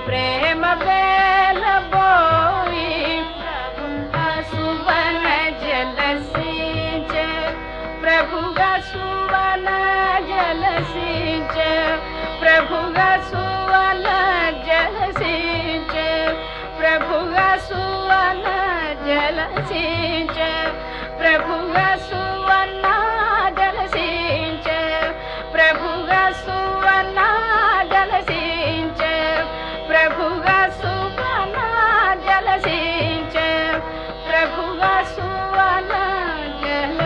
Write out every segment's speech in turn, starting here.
प्रेम bell बोई प्रभु का सुवन जल सिंच प्रभु का सुवन जल सिंच प्रभु का सुवन जल सिंच प्रभु का सुवन जल सिंच प्रभु का सुवन जल सिंच प्रभु का सुवन जल सिंच प्रभु का सुवन जल सिंच प्रभु का सुवन जल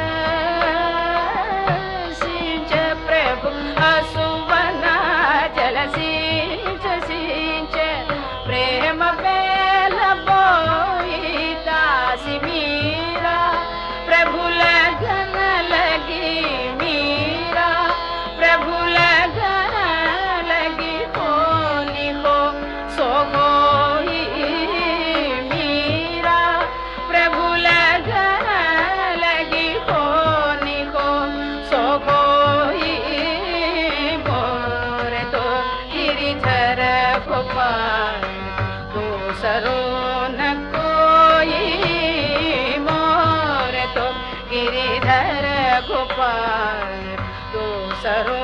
सिंच प्रभु का सुवन जल सिंच सिंच प्रेम बेल बोई दासी मीरा प्रभु लगन लगी मीरा प्रभु लगन लगी होनी हो सो होई मीरा प्रभु लगन लगी होनी हो सो होई मोर तो गिरिधर गोपाल दूसरो न कोई मोर तो गिरिधर गोपाल दूसरो